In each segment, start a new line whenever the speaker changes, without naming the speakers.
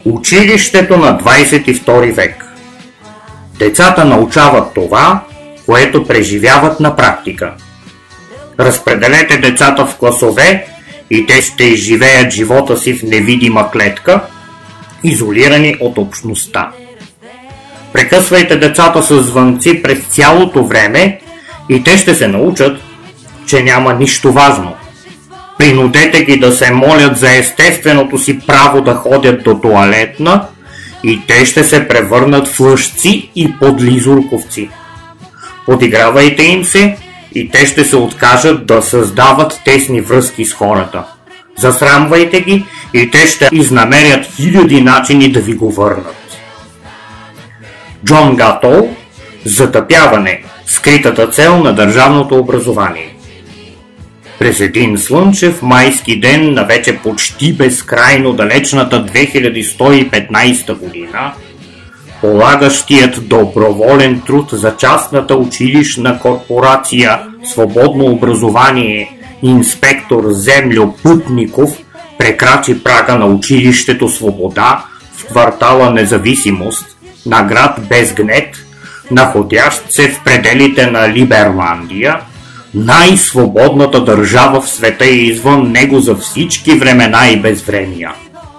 Училището на 22 век. Децата научават това, което преживяват на практика. Разпределете децата в класове и те ще изживеят живота си в невидима клетка, изолирани от общността. Прекъсвайте децата с звънци през цялото време и те ще се научат, че няма нищо важно. Принудете ги да се молят за естественото си право да ходят до тоалетна и те ще се превърнат в лъжци и подлизурковци. Подигравайте им се и те ще се откажат да създават тесни връзки с хората. Засрамвайте ги и те ще изнамерят хиляди начини да ви го върнат. Джон Гатол. Затъпяване. Скритата цел на държавното образование. През един слънчев майски ден на вече почти безкрайно далечната 2115 година, полагащият доброволен труд за частната училищна корпорация Свободно образование инспектор Землю Пътников прекрачи прага на училището Свобода в квартала Независимост на град Безгнет, находящ се в пределите на Либерландия, най-свободната държава в света и извън него за всички времена и безвремия.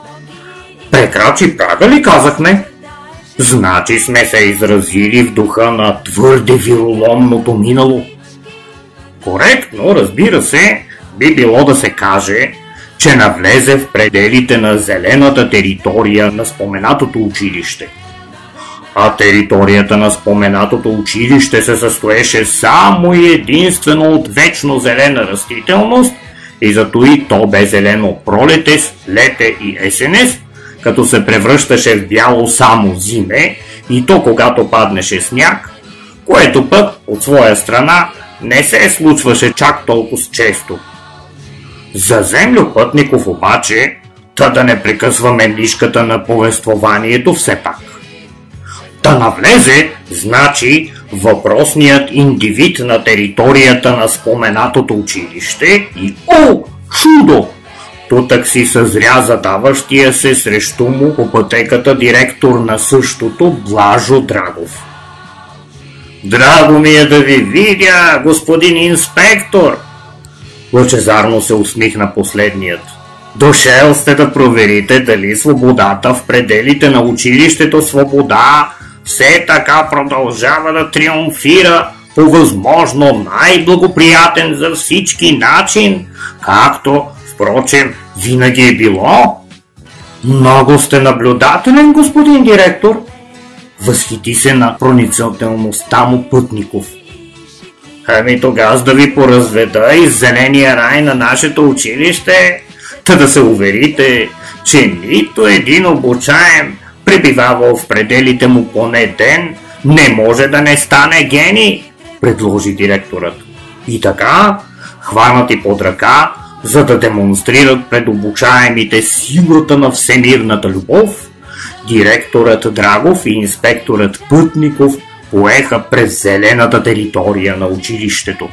Прекрачи прага ли, казахме? Значи сме се изразили в духа на твърде вироломното минало. Коректно, разбира се, би било да се каже, че навлезе в пределите на зелената територия на споменатото училище. А територията на споменатото училище се състоеше само и единствено от вечно зелена растителност и зато и то бе зелено пролетес, лете и есенес, като се превръщаше в бяло само зиме и то когато паднеше сняг, което пък от своя страна не се случваше чак толкова често. За Землю Пътников обаче, та да не прекъсваме нишката на повествованието все пак. Да навлезе, значи въпросният индивид на територията на споменатото училище и о, чудо! Тутък си съзря задаващия се срещу му по пътеката директор на същото Блажо Драгов. Драго ми е да ви видя, господин инспектор! Лъчезарно се усмихна последният. Дошел сте да проверите дали свободата в пределите на училището Свобода все така продължава да триумфира по възможно най-благоприятен за всички начин, както, впрочем, винаги е било. Много сте наблюдателен, господин директор. Възхити се на проницателността му Пътников. Ами тогава да ви поразведа из зеления рай на нашето училище, та да се уверите, че нито един обучаем, пребивавал в пределите му поне ден, не може да не стане гений, предложи директорът. И така, хванати под ръка, за да демонстрират пред обучаемите силата на всемирната любов, директорът Драгов и инспекторът Пътников поеха през зелената територия на училището.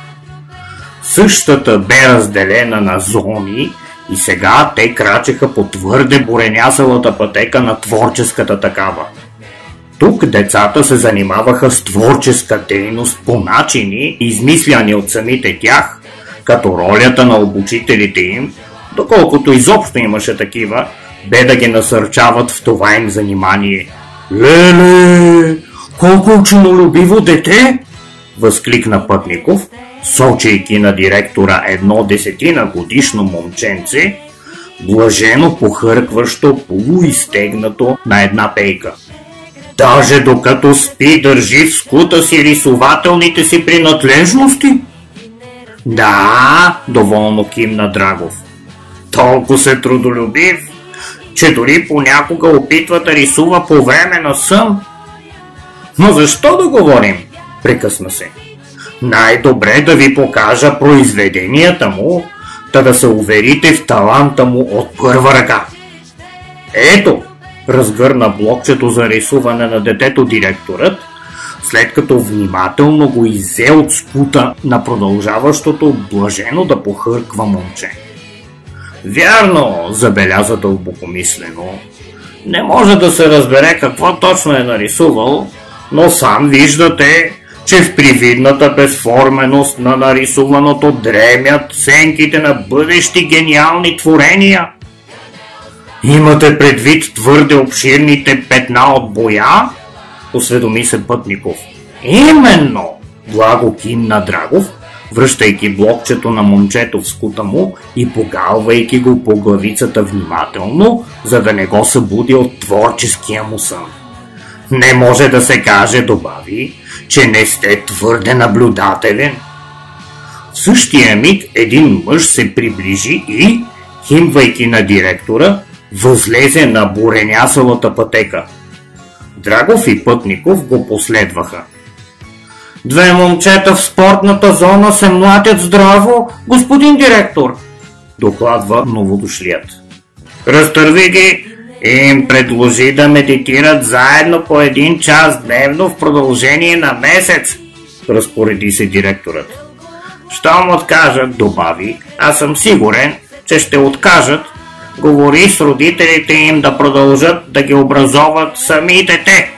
Същата бе разделена на зони и сега те крачеха по твърде буренясалата пътека на творческата такава. Тук децата се занимаваха с творческа дейност по начини, измисляни от самите тях, като ролята на обучителите им, доколкото изобщо имаше такива, бе да ги насърчават в това им занимание. Леле, колко ученолюбиво дете! Възкликна Пътников, сочейки на директора едно 10-годишно момченце, блажено похъркващо, полуизтегнато на една пейка. Даже докато спи, държи в скута си рисувателните си принадлежности? Да, доволно кимна Драгов. Толкова се трудолюбив, че дори понякога опитва да рисува по време на сън. Но защо да говорим? Прекъсна се. Най-добре да ви покажа произведенията му, да се уверите в таланта му от първа ръка. Ето, разгърна блокчето за рисуване на детето директорът, след като внимателно го иззе от скута на продължаващото блажено да похърква момче. Вярно, забеляза дълбокомислено, Не може да се разбере какво точно е нарисувал, но сам виждате, че в привидната безформеност на нарисуваното дремят сенките на бъдещи гениални творения. Имате предвид твърде обширните петна от боя? Осведоми се Пътников. Именно! Благо кимна Драгов, връщайки блокчето на момчето в скута му и погалвайки го по главицата внимателно, за да не го събуди от творческия му сън. Не може да се каже, добави, че не сте твърде наблюдателен. В същия миг един мъж се приближи и, химвайки на директора, възлезе на буренясалата пътека. Драгов и Пътников го последваха. Две момчета в спортната зона се млатят здраво, господин директор, докладва новодошлият. Разтърви ги и им предложи да медитират заедно по 1 час дневно в продължение на месец, разпореди се директорът. Щом откажат, добави, аз съм сигурен, че ще откажат, говори с родителите им да продължат да ги образоват самите те.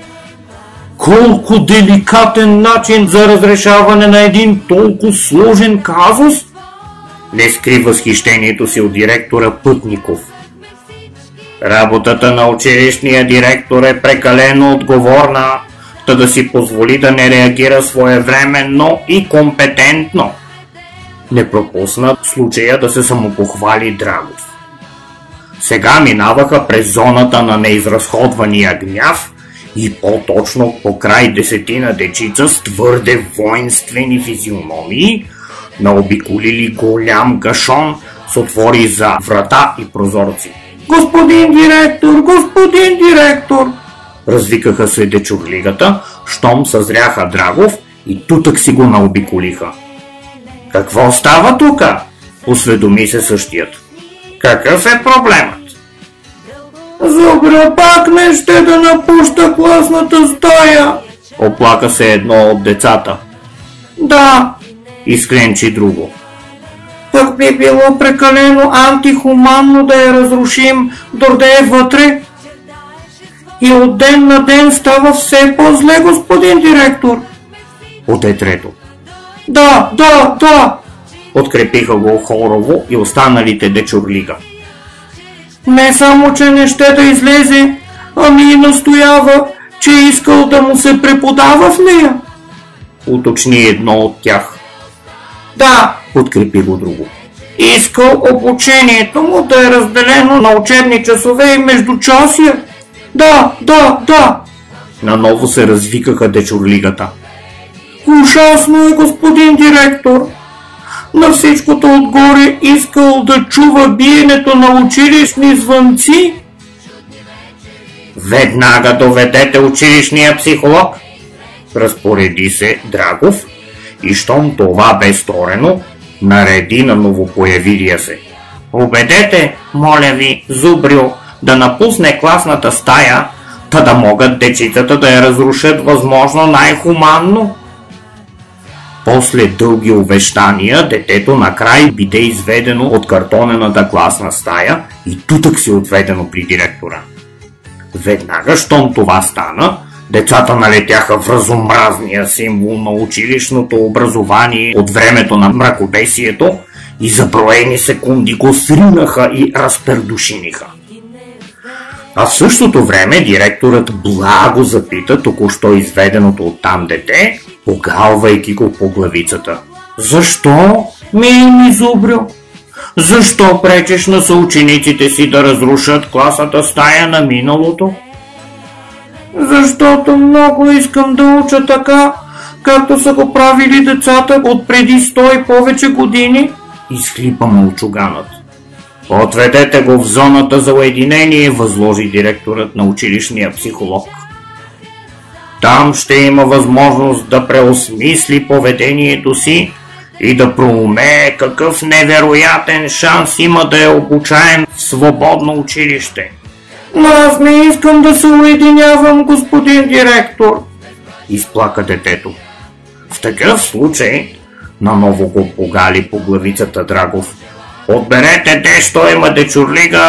Колко деликатен начин за разрешаване на един толкова сложен казус? Не скри възхищението си от директора Пътников. Работата на училищния директор е прекалено отговорна, та да си позволи да не реагира своевременно и компетентно. Не пропусна случая да се самопохвали Драгов. Сега минаваха през зоната на неизразходвания гняв и по-точно покрай 10 дечица с твърде воинствени физиономии, наобиколили голям гашон с отвори за врата и прозорци. Господин директор! Развикаха се дечурлигата, щом съзряха Драгов и тутък си го наобиколиха. Какво става тука? Осведоми се същият. Какъв е проблемът? Зубря, пак не ще да напуща класната стая, оплака се едно от децата. Да, изкленчи друго. Пък би било прекалено антихуманно да я разрушим, дорде е вътре. И от ден на ден става все по-зле, господин директор. Оте трето. Да, подкрепиха го хорово и останалите дечурлига. Не само, че не ще да излезе, ами и настоява, че искал да му се преподава в нея, уточни едно от тях. Да, подкрепи го друго. Искал обучението му да е разделено на учебни часове и междучасия. Да. Наново се развикаха дечурлигата. Ужасно е, господин директор. На всичкото отгоре искал да чува биенето на училищни звънци. Веднага доведете училищния психолог, разпореди се Драгов и щом това бе сторено, нареди на новопоявилия се. Убедете, моля ви, Зубрю, да напусне класната стая, та да могат дечицата да я разрушат възможно най-хуманно. После дълги увещания, детето накрай биде изведено от картонената класна стая и тутък си отведено при директора. Веднага, щом това стана, децата налетяха в разомразния символ на училищното образование от времето на мракобесието и за броени секунди го сринаха и разпердушиниха. А в същото време директорът благо запита току-що изведеното оттам дете, погалвайки го по главицата. Защо, ми Зубрю? Защо пречеш на съучениците си да разрушат класната стая на миналото? Защото много искам да уча така, както са го правили децата от преди 100 и повече години, изхлипа мълчуганът. Отведете го в зоната за уединение, възложи директорът на училищния психолог. Там ще има възможност да преосмисли поведението си и да проумее какъв невероятен шанс има да е обучаем в свободно училище. Но аз не искам да се уединявам, господин директор, изплака детето. В такъв случай, наново го погали по главицата Драгов, отберете де що има дечурлига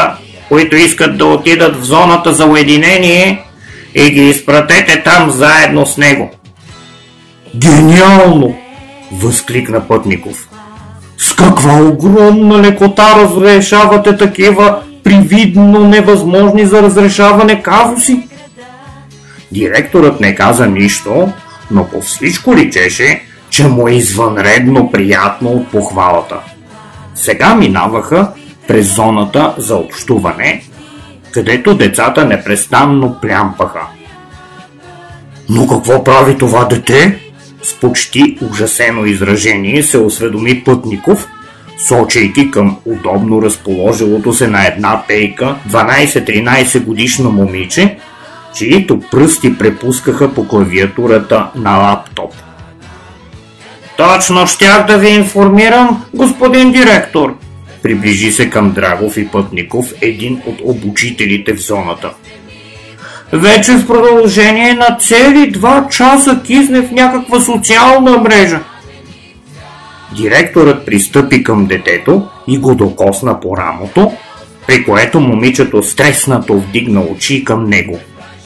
които искат да отидат в зоната за уединение и ги изпратете там заедно с него. Гениално! Възкликна Пътников. С каква огромна лекота разрешавате такива привидно невъзможни за разрешаване казуси? Директорът не каза нищо, но по всичко личеше, че му е извънредно приятно от похвалата. Сега минаваха през зоната за общуване, където децата непрестанно плямпаха. Но какво прави това дете? С почти ужасено изражение се осведоми Пътников, сочейки към удобно разположилото се на една пейка 12-13 годишно момиче, чието пръсти препускаха по клавиатурата на лаптоп. Точно щях да ви информирам, господин директор. Приближи се към Драгов и Пътников един от обучителите в зоната. Вече в продължение на цели 2 часа кисне в някаква социална мрежа. Директорът пристъпи към детето и го докосна по рамото, при което момичето стреснато вдигна очи към него.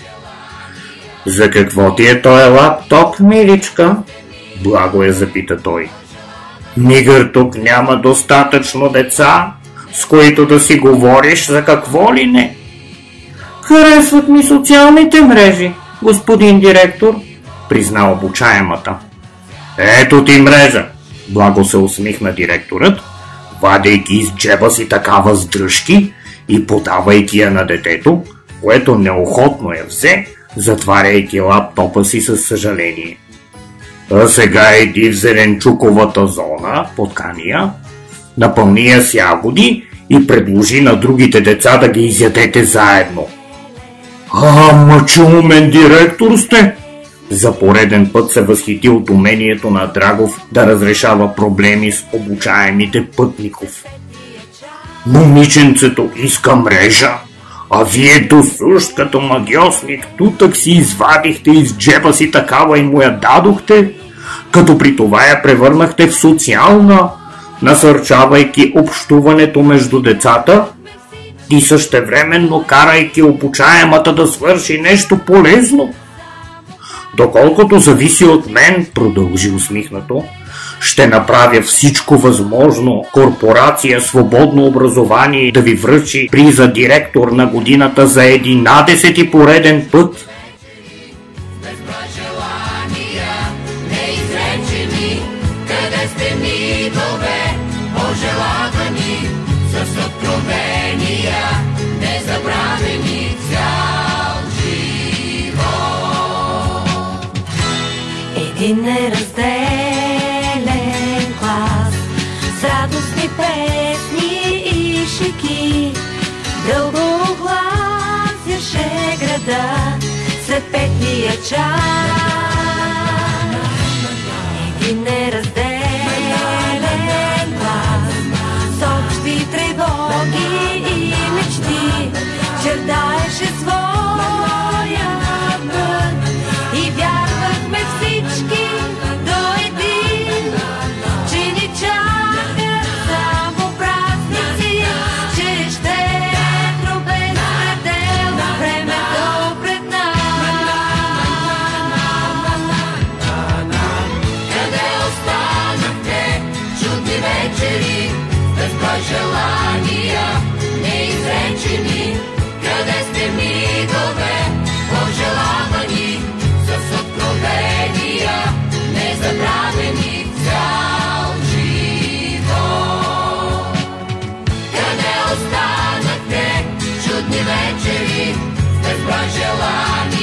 За какво ти е този лаптоп, миличка? Благо я запита той. Мигър тук няма достатъчно деца, с които да си говориш за какво ли не? Харесват ми социалните мрежи, господин директор, призна обучаемата. Ето ти мрежа, благо се усмихна директорът, вадейки из джеба си такава с дръжки и подавайки я на детето, което неохотно я взе, затваряйки лаптопа си със съжаление. А сега иди в зеленчуковата зона, подкани я, напълни я с ягоди и предложи на другите деца да ги изядете заедно. Че умен директор сте! За пореден път се възхити от умението на Драгов да разрешава проблеми с обучаемите Пътников. Момиченцето иска мрежа, а вие досущ като магиосник тутък си извадихте из джеба си такава и му я дадохте, като при това я превърнахте в социална, насърчавайки общуването между децата и същевременно карайки обучаемата да свърши нещо полезно. Доколкото зависи от мен, продължи усмихнато, ще направя всичко възможно корпорация Свободно образование да ви връчи приза директор на годината за 11-ти пореден път.
Един неразделен глас с радостни песни и шеки дълго огласяше града след петния час. Един неразделен глас с общи тревоги и мечти чердаеше своя път и вярвахме всички до един, че ни чакат само празници, че ще е без предел времето пред нас. Къде останахте чудни вечери, безброй желания неизречени? Къде сте мигове пожелавани с откровения незабравени цял живот? Къде останахте чудни вечери с безброй желания